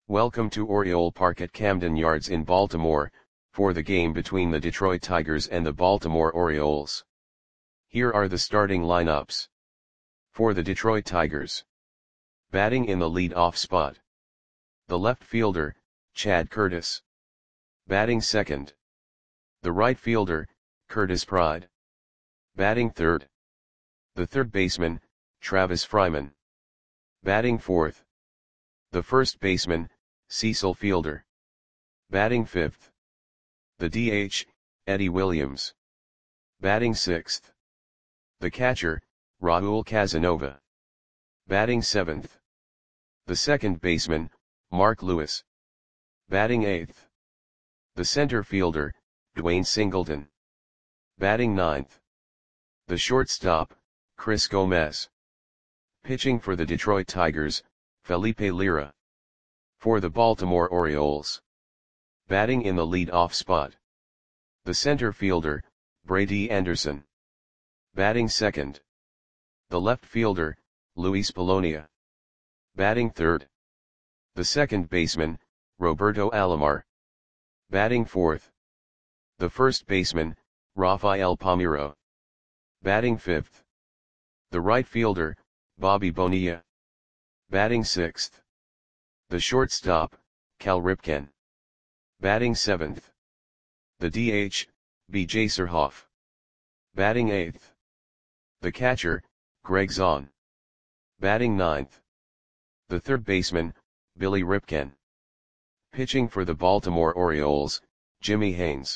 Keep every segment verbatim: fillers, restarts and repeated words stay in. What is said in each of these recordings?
Welcome to Oriole Park at Camden Yards in Baltimore, for the game between the Detroit Tigers and the Baltimore Orioles. Here are the starting lineups. For the Detroit Tigers. Batting in the lead-off spot. The left fielder, Chad Curtis. Batting second. The right fielder, Curtis Pride. Batting third. The third baseman, Travis Fryman. Batting fourth. The first baseman, Cecil Fielder. Batting fifth. The D H, Eddie Williams. Batting sixth. The catcher, Raul Casanova. Batting seventh. The second baseman, Mark Lewis. Batting eighth. The center fielder, Dwayne Singleton. Batting ninth. The shortstop, Chris Gomez. Pitching for the Detroit Tigers, Felipe Lira. For the Baltimore Orioles. Batting in the lead-off spot. The center fielder, Brady Anderson. Batting second. The left fielder, Luis Polonia. Batting third. The second baseman, Roberto Alomar. Batting fourth. The first baseman, Rafael Palmeiro. Batting fifth. The right fielder, Bobby Bonilla. Batting sixth. The shortstop, Cal Ripken. Batting seventh. The D H, B J Surhoff. Batting eighth. The catcher, Greg Zahn. Batting ninth. The third baseman, Billy Ripken. Pitching for the Baltimore Orioles, Jimmy Haynes.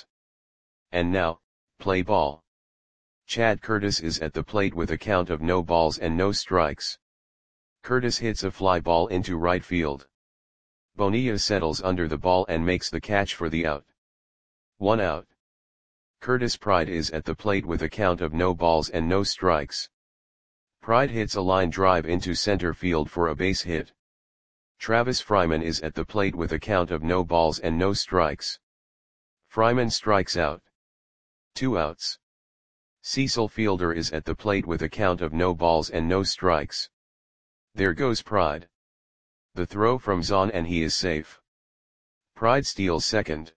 And now, play ball. Chad Curtis is at the plate with a count of no balls and no strikes. Curtis hits a fly ball into right field. Bonilla settles under the ball and makes the catch for the out. One out. Curtis Pride is at the plate with a count of no balls and no strikes. Pride hits a line drive into center field for a base hit. Travis Fryman is at the plate with a count of no balls and no strikes. Fryman strikes out. Two outs. Cecil Fielder is at the plate with a count of no balls and no strikes. There goes Pride. The throw from Zahn and he is safe. Pride steals second.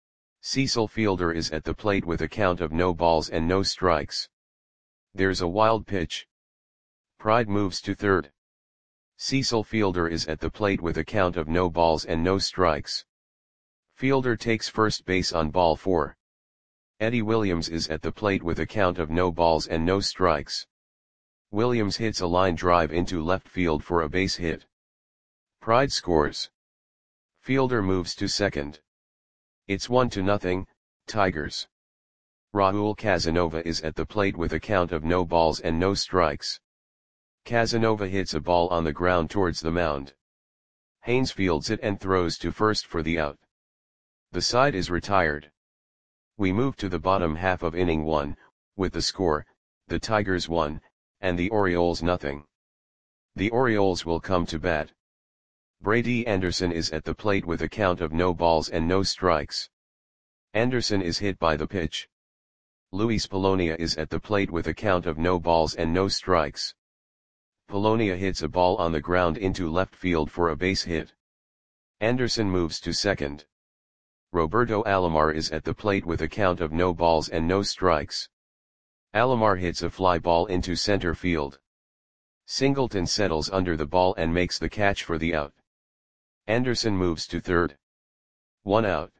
Cecil Fielder is at the plate with a count of no balls and no strikes. There's a wild pitch. Pride moves to third. Cecil Fielder is at the plate with a count of no balls and no strikes. Fielder takes first base on ball four. Eddie Williams is at the plate with a count of no balls and no strikes. Williams hits a line drive into left field for a base hit. Pride scores. Fielder moves to second. It's one to nothing, Tigers. Raul Casanova is at the plate with a count of no balls and no strikes. Casanova hits a ball on the ground towards the mound. Haynes fields it and throws to first for the out. The side is retired. We move to the bottom half of inning one, with the score, the Tigers one, and the Orioles nothing. The Orioles will come to bat. Brady Anderson is at the plate with a count of no balls and no strikes. Anderson is hit by the pitch. Luis Polonia is at the plate with a count of no balls and no strikes. Polonia hits a ball on the ground into left field for a base hit. Anderson moves to second. Roberto Alomar is at the plate with a count of no balls and no strikes. Alomar hits a fly ball into center field. Singleton settles under the ball and makes the catch for the out. Anderson moves to third. One out.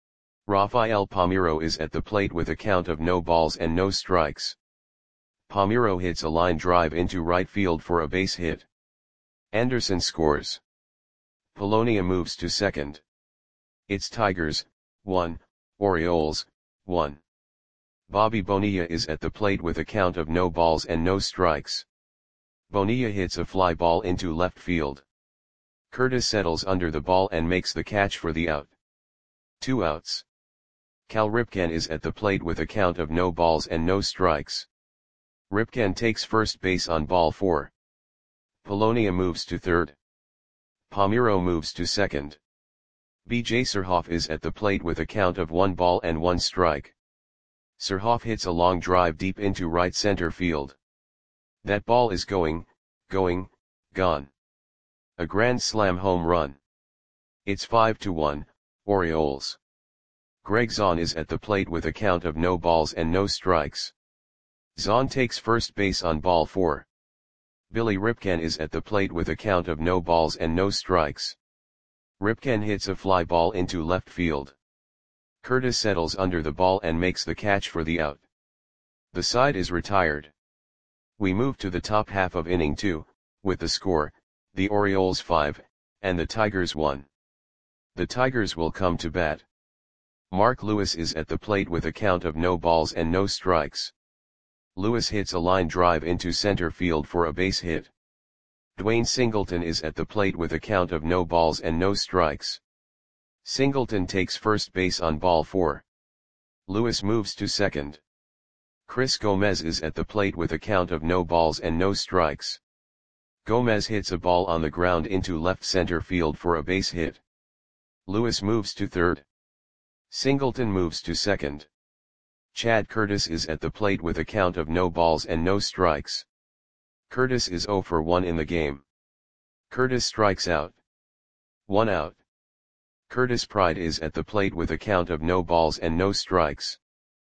Rafael Palmeiro is at the plate with a count of no balls and no strikes. Palmeiro hits a line drive into right field for a base hit. Anderson scores. Polonia moves to second. It's Tigers, one, Orioles, one. Bobby Bonilla is at the plate with a count of no balls and no strikes. Bonilla hits a fly ball into left field. Curtis settles under the ball and makes the catch for the out. Two outs. Cal Ripken is at the plate with a count of no balls and no strikes. Ripken takes first base on ball four. Polonia moves to third. Palmeiro moves to second. B J Surhoff is at the plate with a count of one ball and one strike. Surhoff hits a long drive deep into right center field. That ball is going, going, gone. A grand slam home run. It's five to one, Orioles. Greg Zahn is at the plate with a count of no balls and no strikes. Zahn takes first base on ball four. Billy Ripken is at the plate with a count of no balls and no strikes. Ripken hits a fly ball into left field. Curtis settles under the ball and makes the catch for the out. The side is retired. We move to the top half of inning two, with the score, the Orioles five, and the Tigers one. The Tigers will come to bat. Mark Lewis is at the plate with a count of no balls and no strikes. Lewis hits a line drive into center field for a base hit. Dwayne Singleton is at the plate with a count of no balls and no strikes. Singleton takes first base on ball four. Lewis moves to second. Chris Gomez is at the plate with a count of no balls and no strikes. Gomez hits a ball on the ground into left center field for a base hit. Lewis moves to third. Singleton moves to second. Chad Curtis is at the plate with a count of no balls and no strikes. Curtis is zero for one in the game. Curtis strikes out. One out. Curtis Pride is at the plate with a count of no balls and no strikes.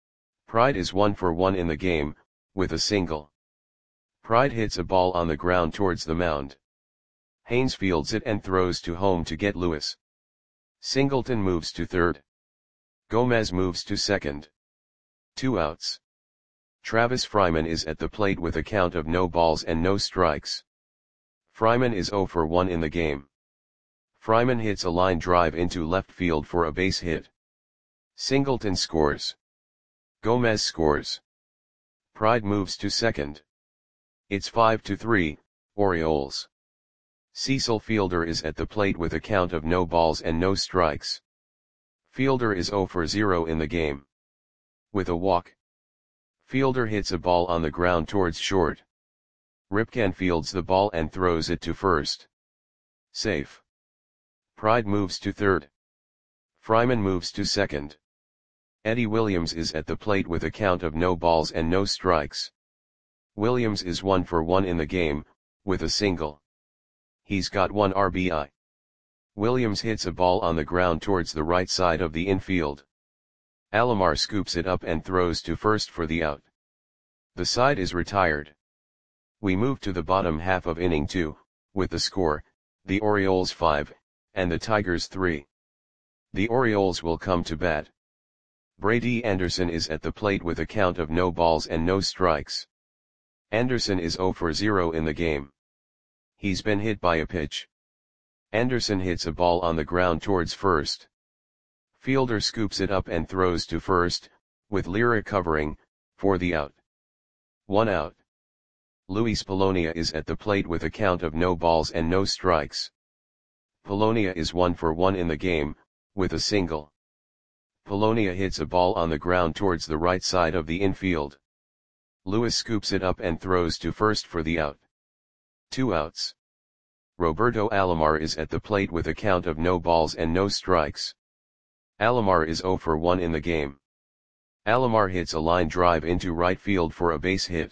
Pride is one for one in the game, with a single. Pride hits a ball on the ground towards the mound. Haynes fields it and throws to home to get Lewis. Singleton moves to third. Gomez moves to second. Two outs. Travis Fryman is at the plate with a count of no balls and no strikes. Fryman is zero for one in the game. Fryman hits a line drive into left field for a base hit. Singleton scores. Gomez scores. Pride moves to second. It's five to three, Orioles. Cecil Fielder is at the plate with a count of no balls and no strikes. Fielder is zero for zero in the game. With a walk. Fielder hits a ball on the ground towards short. Ripken fields the ball and throws it to first. Safe. Pride moves to third. Fryman moves to second. Eddie Williams is at the plate with a count of no balls and no strikes. Williams is one for one in the game, with a single. He's got one R B I. Williams hits a ball on the ground towards the right side of the infield. Alomar scoops it up and throws to first for the out. The side is retired. We move to the bottom half of inning two, with the score, the Orioles five, and the Tigers three. The Orioles will come to bat. Brady Anderson is at the plate with a count of no balls and no strikes. Anderson is zero for zero in the game. He's been hit by a pitch. Anderson hits a ball on the ground towards first. Fielder scoops it up and throws to first, with Lira covering, for the out. One out. Luis Polonia is at the plate with a count of no balls and no strikes. Polonia is one for one in the game, with a single. Polonia hits a ball on the ground towards the right side of the infield. Lewis scoops it up and throws to first for the out. Two outs. Roberto Alomar is at the plate with a count of no balls and no strikes. Alomar is zero for one in the game. Alomar hits a line drive into right field for a base hit.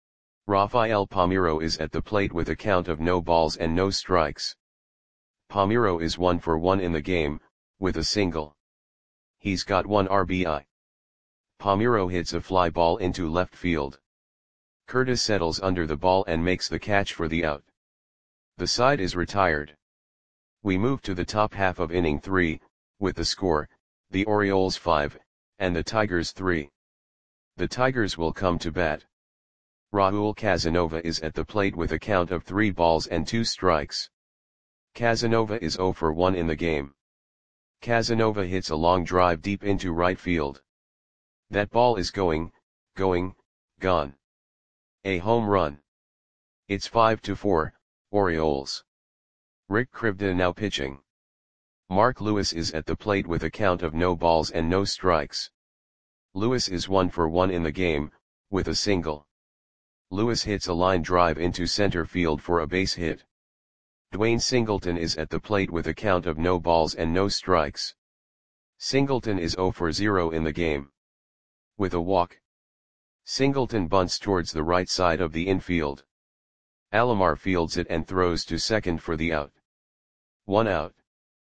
Rafael Palmeiro is at the plate with a count of no balls and no strikes. Palmeiro is one for one in the game, with a single. He's got one R B I. Palmeiro hits a fly ball into left field. Curtis settles under the ball and makes the catch for the out. The side is retired. We move to the top half of inning three, with the score, the Orioles five, and the Tigers three. The Tigers will come to bat. Raul Casanova is at the plate with a count of three balls and two strikes. Casanova is zero for one in the game. Casanova hits a long drive deep into right field. That ball is going, going, gone. A home run. It's five to four, Orioles. Rick Krivda now pitching. Mark Lewis is at the plate with a count of no balls and no strikes. Lewis is one for one in the game, with a single. Lewis hits a line drive into center field for a base hit. Dwayne Singleton is at the plate with a count of no balls and no strikes. Singleton is zero for zero in the game. With a walk. Singleton bunts towards the right side of the infield. Alomar fields it and throws to second for the out. One out.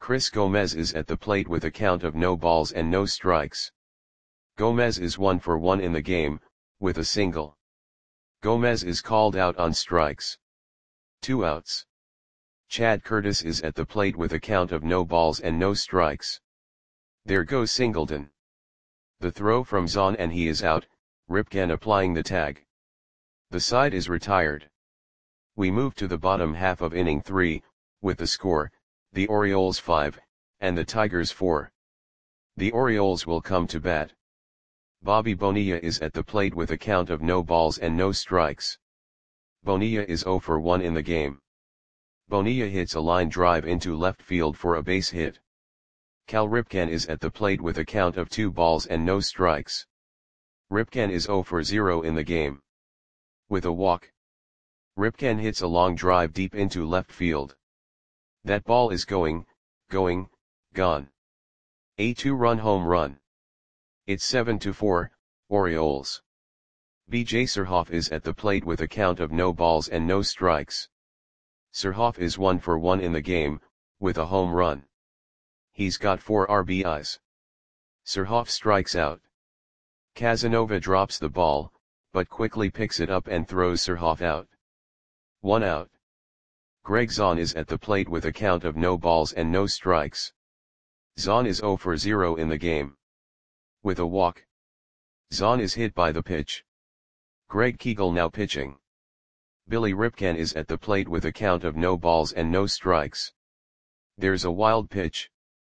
Chris Gomez is at the plate with a count of no balls and no strikes. Gomez is one for one in the game, with a single. Gomez is called out on strikes. Two outs. Chad Curtis is at the plate with a count of no balls and no strikes. There goes Singleton. The throw from Zahn and he is out, Ripken applying the tag. The side is retired. We move to the bottom half of inning three, with the score, the Orioles five, and the Tigers four. The Orioles will come to bat. Bobby Bonilla is at the plate with a count of no balls and no strikes. Bonilla is zero for one in the game. Bonilla hits a line drive into left field for a base hit. Cal Ripken is at the plate with a count of two balls and no strikes. Ripken is zero for zero in the game. With a walk. Ripken hits a long drive deep into left field. That ball is going, going, gone. A two-run home run. It's seven to four, Orioles. B J Surhoff is at the plate with a count of no balls and no strikes. Surhoff is one for one in the game, with a home run. He's got four R B Is. Surhoff strikes out. Casanova drops the ball, but quickly picks it up and throws Surhoff out. One out. Greg Zahn is at the plate with a count of no balls and no strikes. Zahn is zero for zero in the game. With a walk. Zahn is hit by the pitch. Greg Kegel now pitching. Billy Ripken is at the plate with a count of no balls and no strikes. There's a wild pitch.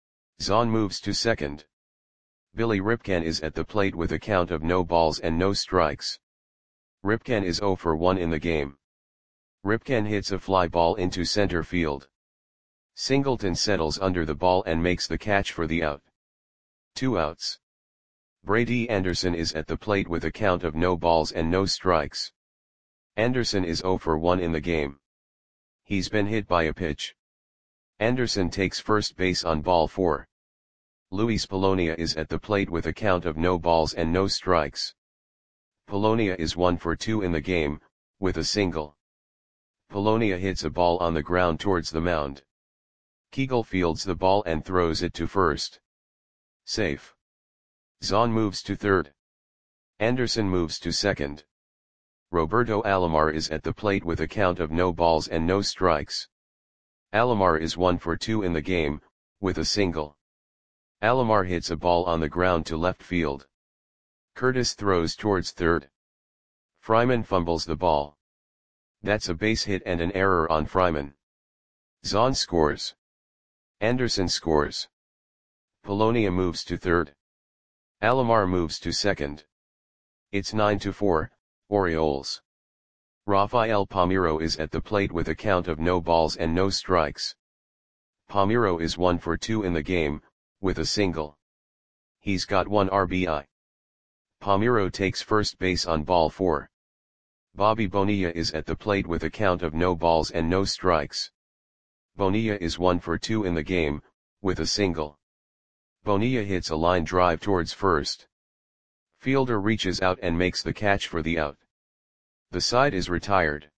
Zahn moves to second. Billy Ripken is at the plate with a count of no balls and no strikes. Ripken is zero for one in the game. Ripken hits a fly ball into center field. Singleton settles under the ball and makes the catch for the out. Two outs. Brady Anderson is at the plate with a count of no balls and no strikes. Anderson is zero for one in the game. He's been hit by a pitch. Anderson takes first base on ball four. Luis Polonia is at the plate with a count of no balls and no strikes. Polonia is one for two in the game, with a single. Polonia hits a ball on the ground towards the mound. Kegel fields the ball and throws it to first. Safe. Zahn moves to third. Anderson moves to second. Roberto Alomar is at the plate with a count of no balls and no strikes. Alomar is one for two in the game, with a single. Alomar hits a ball on the ground to left field. Curtis throws towards third. Fryman fumbles the ball. That's a base hit and an error on Fryman. Zahn scores. Anderson scores. Polonia moves to third. Alomar moves to second. It's nine to four, Orioles. Rafael Palmeiro is at the plate with a count of no balls and no strikes. Palmeiro is one for two in the game, with a single. He's got one R B I. Palmeiro takes first base on ball four. Bobby Bonilla is at the plate with a count of no balls and no strikes. Bonilla is one for two in the game, with a single. Bonilla hits a line drive towards first. Fielder reaches out and makes the catch for the out. The side is retired.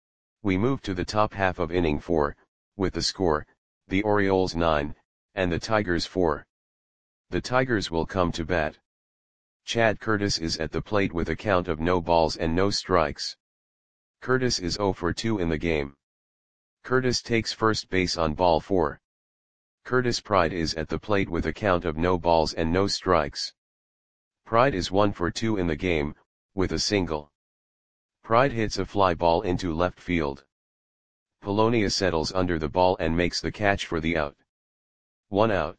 We move to the top half of inning four, with the score, the Orioles nine, and the Tigers four. The Tigers will come to bat. Chad Curtis is at the plate with a count of no balls and no strikes. Curtis is zero for two in the game. Curtis takes first base on ball four. Curtis Pride is at the plate with a count of no balls and no strikes. Pride is one for two in the game, with a single. Pride hits a fly ball into left field. Polonia settles under the ball and makes the catch for the out. One out.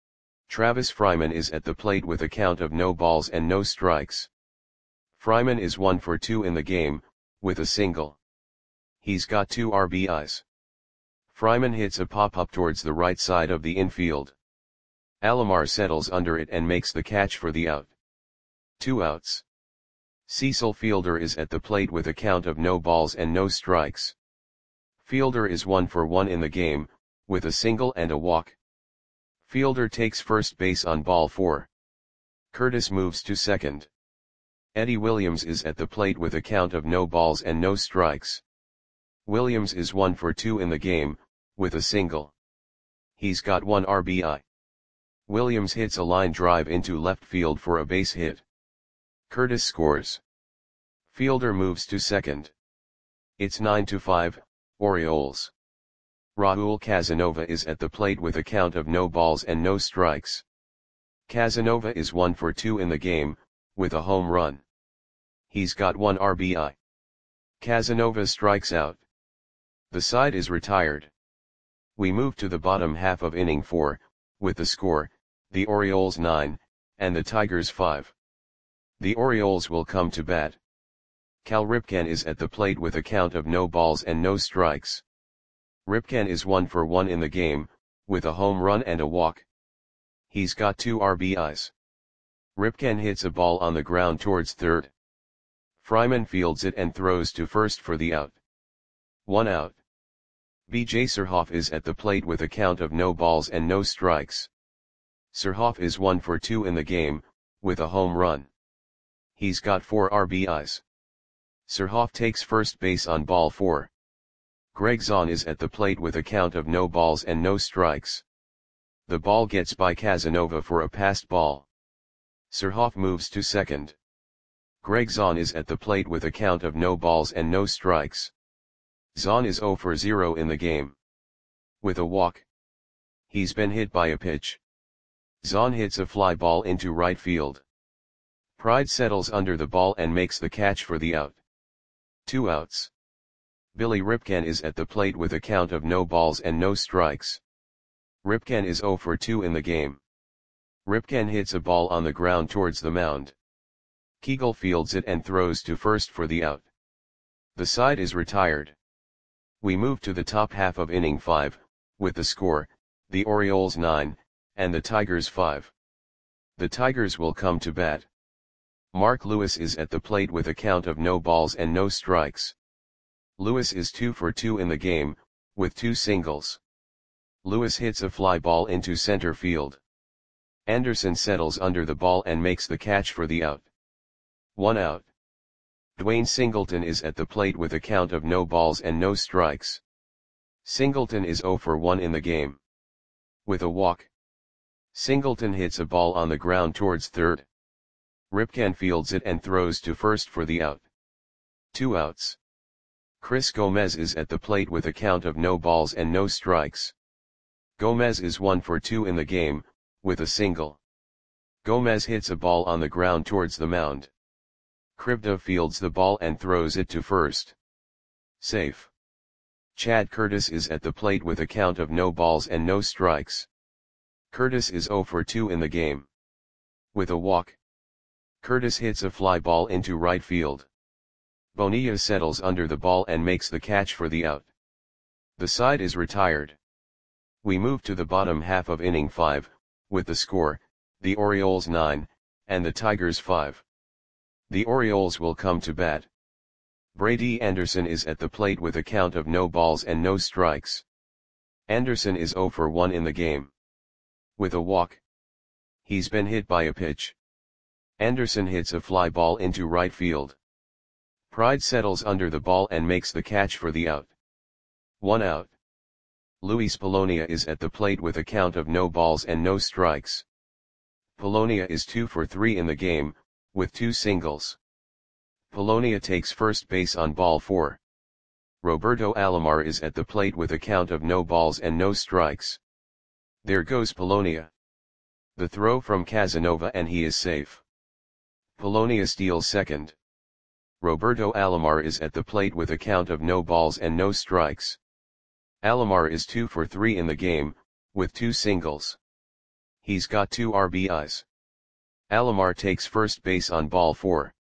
Travis Fryman is at the plate with a count of no balls and no strikes. Fryman is one for two in the game, with a single. He's got two R B Is. Fryman hits a pop-up towards the right side of the infield. Alomar settles under it and makes the catch for the out. Two outs. Cecil Fielder is at the plate with a count of no balls and no strikes. Fielder is one for one in the game, with a single and a walk. Fielder takes first base on ball four. Curtis moves to second. Eddie Williams is at the plate with a count of no balls and no strikes. Williams is one for two in the game, with a single. He's got one R B I. Williams hits a line drive into left field for a base hit. Curtis scores. Fielder moves to second. It's nine to five, Orioles. Raul Casanova is at the plate with a count of no balls and no strikes. Casanova is one for two in the game, with a home run. He's got one R B I. Casanova strikes out. The side is retired. We move to the bottom half of inning four, with the score, the Orioles nine, and the Tigers five. The Orioles will come to bat. Cal Ripken is at the plate with a count of no balls and no strikes. Ripken is one for one in the game, with a home run and a walk. He's got two R B Is. Ripken hits a ball on the ground towards third. Fryman fields it and throws to first for the out. One out. B J Surhoff is at the plate with a count of no balls and no strikes. Surhoff is one for two in the game, with a home run. He's got four R B Is. Surhoff takes first base on ball four. Greg Zahn is at the plate with a count of no balls and no strikes. The ball gets by Casanova for a passed ball. Surhoff moves to second. Greg Zahn is at the plate with a count of no balls and no strikes. Zahn is zero for zero in the game. With a walk. He's been hit by a pitch. Zahn hits a fly ball into right field. Pride settles under the ball and makes the catch for the out. Two outs. Billy Ripken is at the plate with a count of no balls and no strikes. Ripken is zero for two in the game. Ripken hits a ball on the ground towards the mound. Kegel fields it and throws to first for the out. The side is retired. We move to the top half of inning five, with the score, the Orioles nine, and the Tigers five. The Tigers will come to bat. Mark Lewis is at the plate with a count of no balls and no strikes. Lewis is two for two in the game, with two singles. Lewis hits a fly ball into center field. Anderson settles under the ball and makes the catch for the out. One out. Dwayne Singleton is at the plate with a count of no balls and no strikes. Singleton is zero for one in the game. With a walk. Singleton hits a ball on the ground towards third. Ripken fields it and throws to first for the out. Two outs. Chris Gomez is at the plate with a count of no balls and no strikes. Gomez is one for two in the game, with a single. Gomez hits a ball on the ground towards the mound. Krivda fields the ball and throws it to first. Safe. Chad Curtis is at the plate with a count of no balls and no strikes. Curtis is zero for two in the game. With a walk. Curtis hits a fly ball into right field. Bonilla settles under the ball and makes the catch for the out. The side is retired. We move to the bottom half of inning five, with the score, the Orioles nine, and the Tigers five. The Orioles will come to bat. Brady Anderson is at the plate with a count of no balls and no strikes. Anderson is zero for one in the game. With a walk. He's been hit by a pitch. Anderson hits a fly ball into right field. Pride settles under the ball and makes the catch for the out. One out. Luis Polonia is at the plate with a count of no balls and no strikes. Polonia is two for three in the game, with two singles. Polonia takes first base on ball four. Roberto Alomar is at the plate with a count of no balls and no strikes. There goes Polonia. The throw from Casanova and he is safe. Polonia steals second. Roberto Alomar is at the plate with a count of no balls and no strikes. Alomar is two for three in the game, with two singles. He's got two R B Is. Alomar takes first base on ball four.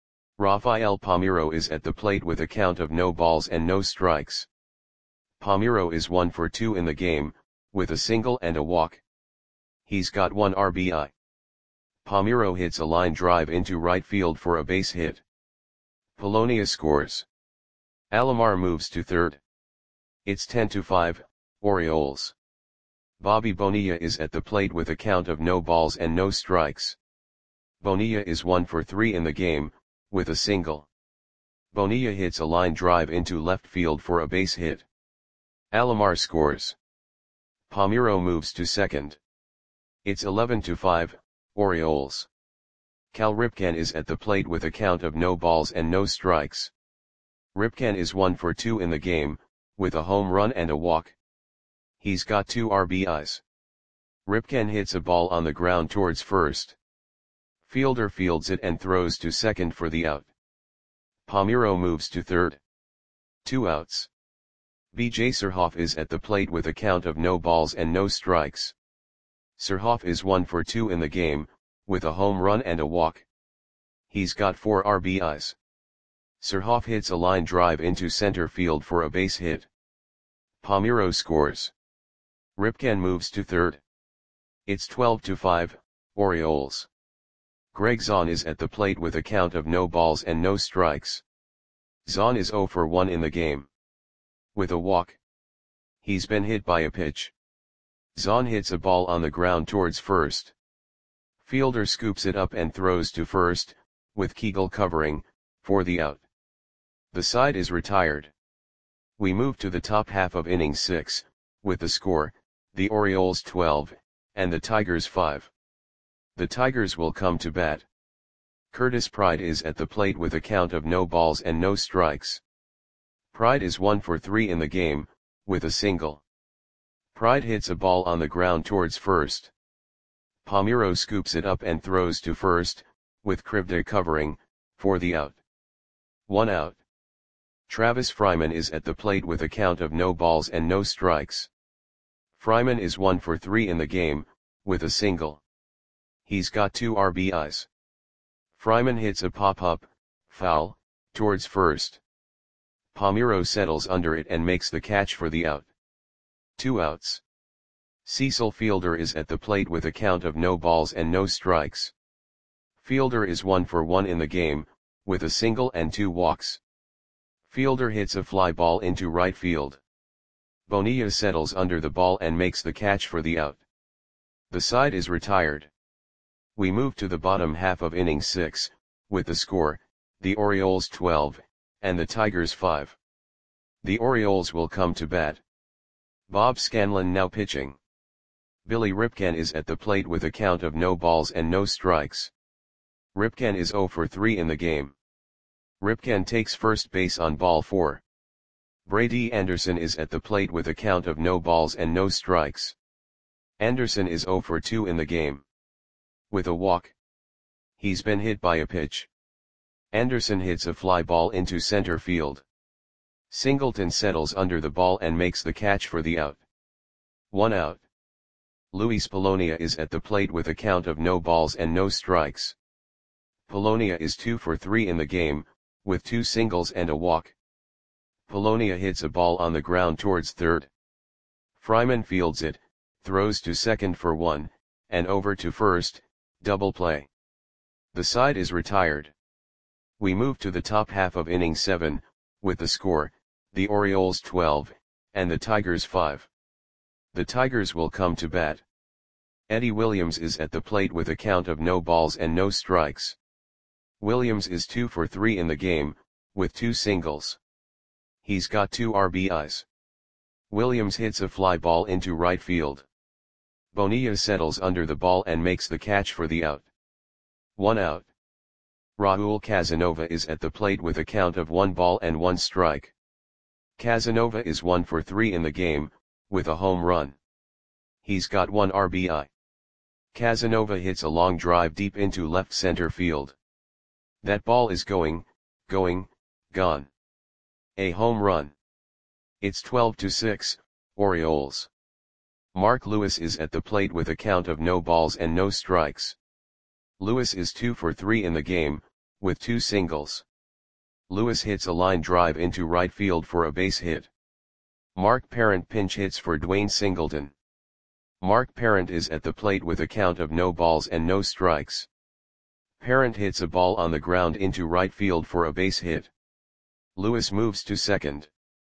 Rafael Palmeiro is at the plate with a count of no balls and no strikes. Palmeiro is one for two in the game, with a single and a walk. He's got one R B I. Palmeiro hits a line drive into right field for a base hit. Polonia scores. Alomar moves to third. It's ten to five, Orioles. Bobby Bonilla is at the plate with a count of no balls and no strikes. Bonilla is one for three in the game, with a single. Bonilla hits a line drive into left field for a base hit. Alomar scores. Palmeiro moves to second. It's eleven to five, Orioles. Cal Ripken is at the plate with a count of no balls and no strikes. Ripken is one for two in the game, with a home run and a walk. He's got two R B Is. Ripken hits a ball on the ground towards first. Fielder fields it and throws to second for the out. Palmeiro moves to third. Two outs. B J Surhoff is at the plate with a count of no balls and no strikes. Surhoff is one for two in the game, with a home run and a walk. He's got four R B Is. Surhoff hits a line drive into center field for a base hit. Palmeiro scores. Ripken moves to third. It's twelve to five, Orioles. Greg Zaun is at the plate with a count of no balls and no strikes. Zaun is zero for one in the game. With a walk. He's been hit by a pitch. Zaun hits a ball on the ground towards first. Fielder scoops it up and throws to first, with Kegel covering, for the out. The side is retired. We move to the top half of inning six, with the score, the Orioles twelve, and the Tigers five. The Tigers will come to bat. Curtis Pride is at the plate with a count of no balls and no strikes. Pride is one for three in the game, with a single. Pride hits a ball on the ground towards first. Palmeiro scoops it up and throws to first, with Krivda covering, for the out. One out. Travis Fryman is at the plate with a count of no balls and no strikes. Fryman is one for three in the game, with a single. He's got two R B Is. Fryman hits a pop-up, foul, towards first. Palmeiro settles under it and makes the catch for the out. Two outs. Cecil Fielder is at the plate with a count of no balls and no strikes. Fielder is one for one in the game, with a single and two walks. Fielder hits a fly ball into right field. Bonilla settles under the ball and makes the catch for the out. The side is retired. We move to the bottom half of inning six, with the score, the Orioles twelve, and the Tigers five. The Orioles will come to bat. Bob Scanlon now pitching. Billy Ripken is at the plate with a count of no balls and no strikes. Ripken is zero for three in the game. Ripken takes first base on ball four. Brady Anderson is at the plate with a count of no balls and no strikes. Anderson is zero for two in the game. With a walk. He's been hit by a pitch. Anderson hits a fly ball into center field. Singleton settles under the ball and makes the catch for the out. One out. Luis Polonia is at the plate with a count of no balls and no strikes. Polonia is two for three in the game, with two singles and a walk. Polonia hits a ball on the ground towards third. Fryman fields it, throws to second for one, and over to first, double play. The side is retired. We move to the top half of inning seven, with the score, the Orioles twelve, and the Tigers five. The Tigers will come to bat. Eddie Williams is at the plate with a count of no balls and no strikes. Williams is two for three in the game, with two singles. He's got two R B Is. Williams hits a fly ball into right field. Bonilla settles under the ball and makes the catch for the out. One out. Raul Casanova is at the plate with a count of one ball and one strike. Casanova is one for three in the game, with a home run. He's got one R B I. Casanova hits a long drive deep into left center field. That ball is going, going, gone. A home run. It's twelve to six, Orioles. Mark Lewis is at the plate with a count of no balls and no strikes. Lewis is two for three in the game, with two singles. Lewis hits a line drive into right field for a base hit. Mark Parent pinch hits for Dwayne Singleton. Mark Parent is at the plate with a count of no balls and no strikes. Parent hits a ball on the ground into right field for a base hit. Lewis moves to second.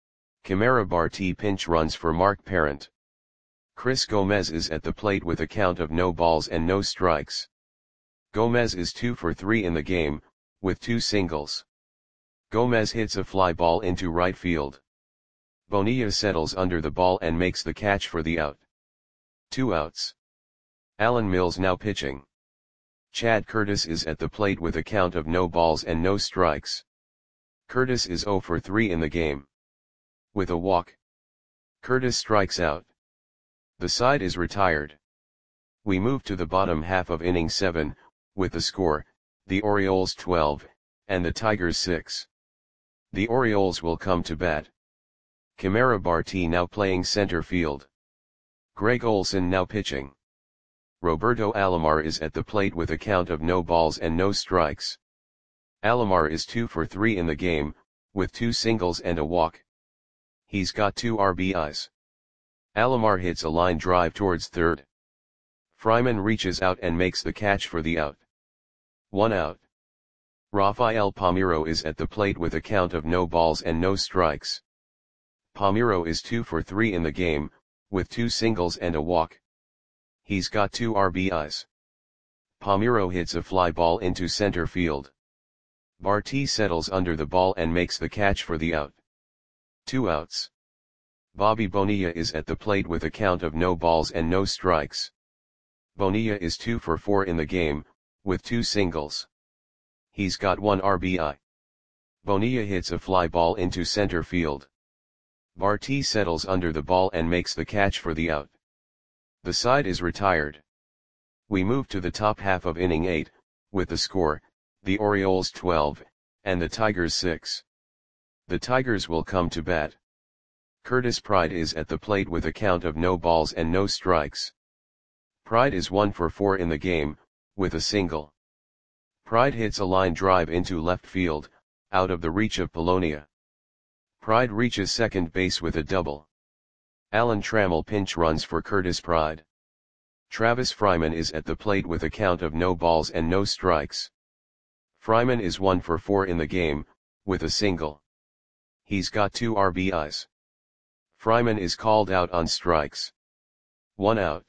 Camara Barti pinch runs for Mark Parent. Chris Gomez is at the plate with a count of no balls and no strikes. Gomez is two for three in the game, with two singles. Gomez hits a fly ball into right field. Bonilla settles under the ball and makes the catch for the out. Two outs. Alan Mills now pitching. Chad Curtis is at the plate with a count of no balls and no strikes. Curtis is oh for three in the game. With a walk, Curtis strikes out. The side is retired. We move to the bottom half of inning seven, with the score, the Orioles twelve, and the Tigers six. The Orioles will come to bat. Kamara Barti now playing center field. Greg Olson now pitching. Roberto Alomar is at the plate with a count of no balls and no strikes. Alomar is two for three in the game, with two singles and a walk. He's got two R B Is. Alomar hits a line drive towards third. Fryman reaches out and makes the catch for the out. One out. Rafael Palmeiro is at the plate with a count of no balls and no strikes. Palmeiro is two for three in the game, with two singles and a walk. He's got two R B Is. Palmeiro hits a fly ball into center field. Barti settles under the ball and makes the catch for the out. Two outs. Bobby Bonilla is at the plate with a count of no balls and no strikes. Bonilla is two for four in the game, with two singles. He's got one R B I. Bonilla hits a fly ball into center field. Barti settles under the ball and makes the catch for the out. The side is retired. We move to the top half of inning eight, with the score, the Orioles twelve, and the Tigers six. The Tigers will come to bat. Curtis Pride is at the plate with a count of no balls and no strikes. Pride is one for four in the game, with a single. Pride hits a line drive into left field, out of the reach of Polonia. Pride reaches second base with a double. Alan Trammell pinch runs for Curtis Pride. Travis Fryman is at the plate with a count of no balls and no strikes. Fryman is one for four in the game, with a single. He's got two R B Is. Fryman is called out on strikes. One out.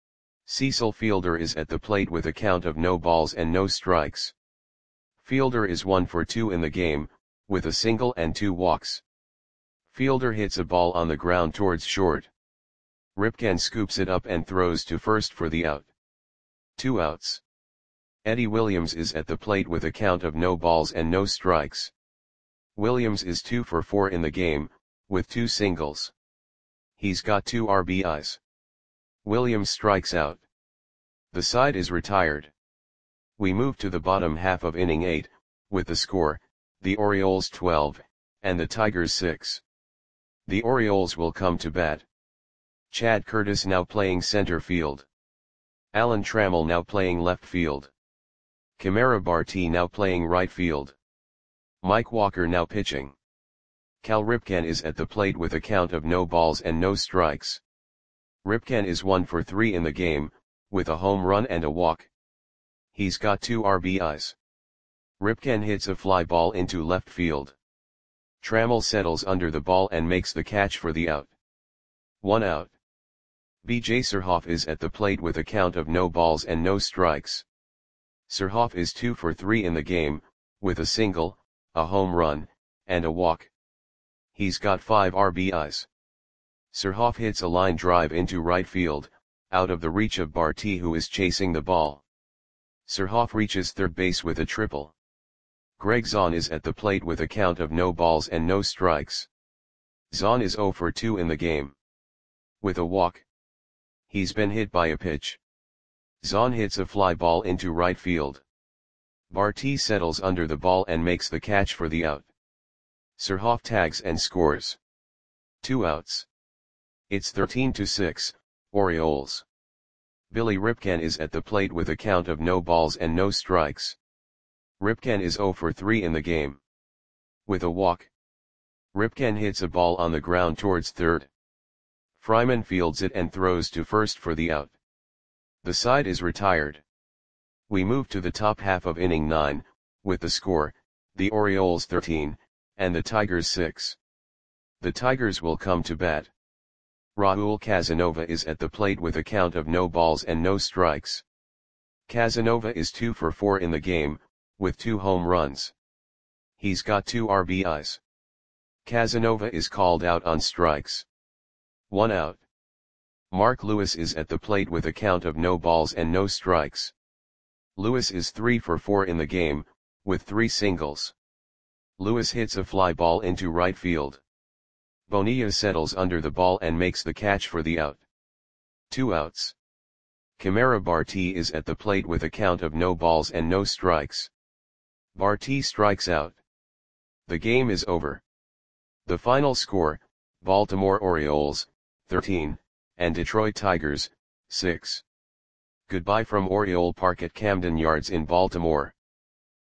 Cecil Fielder is at the plate with a count of no balls and no strikes. Fielder is one for two in the game, with a single and two walks. Fielder hits a ball on the ground towards short. Ripken scoops it up and throws to first for the out. Two outs. Eddie Williams is at the plate with a count of no balls and no strikes. Williams is two for four in the game, with two singles. He's got two R B Is. Williams strikes out. The side is retired. We move to the bottom half of inning eight, with the score, the Orioles twelve, and the Tigers six. The Orioles will come to bat. Chad Curtis now playing center field. Alan Trammell now playing left field. Kamara Barti now playing right field. Mike Walker now pitching. Cal Ripken is at the plate with a count of no balls and no strikes. Ripken is one for three in the game, with a home run and a walk. He's got two R B Is. Ripken hits a fly ball into left field. Trammell settles under the ball and makes the catch for the out. One out. B J Surhoff is at the plate with a count of no balls and no strikes. Surhoff is two for three in the game, with a single, a home run, and a walk. He's got five R B Is. Surhoff hits a line drive into right field, out of the reach of Barti who is chasing the ball. Surhoff reaches third base with a triple. Greg Zahn is at the plate with a count of no balls and no strikes. Zahn is oh for two in the game. With a walk. He's been hit by a pitch. Zahn hits a fly ball into right field. Barti settles under the ball and makes the catch for the out. Surhoff tags and scores. Two outs. It's thirteen to six, Orioles. Billy Ripken is at the plate with a count of no balls and no strikes. Ripken is oh for three in the game. With a walk. Ripken hits a ball on the ground towards third. Fryman fields it and throws to first for the out. The side is retired. We move to the top half of inning nine, with the score, the Orioles thirteen, and the Tigers six. The Tigers will come to bat. Raul Casanova is at the plate with a count of no balls and no strikes. Casanova is two for four in the game, with two home runs. He's got two R B Is. Casanova is called out on strikes. One out. Mark Lewis is at the plate with a count of no balls and no strikes. Lewis is three for four in the game, with three singles. Lewis hits a fly ball into right field. Bonilla settles under the ball and makes the catch for the out. Two outs. Camara Barti is at the plate with a count of no balls and no strikes. Barti strikes out. The game is over. The final score, Baltimore Orioles, thirteen, and Detroit Tigers, six. Goodbye from Oriole Park at Camden Yards in Baltimore.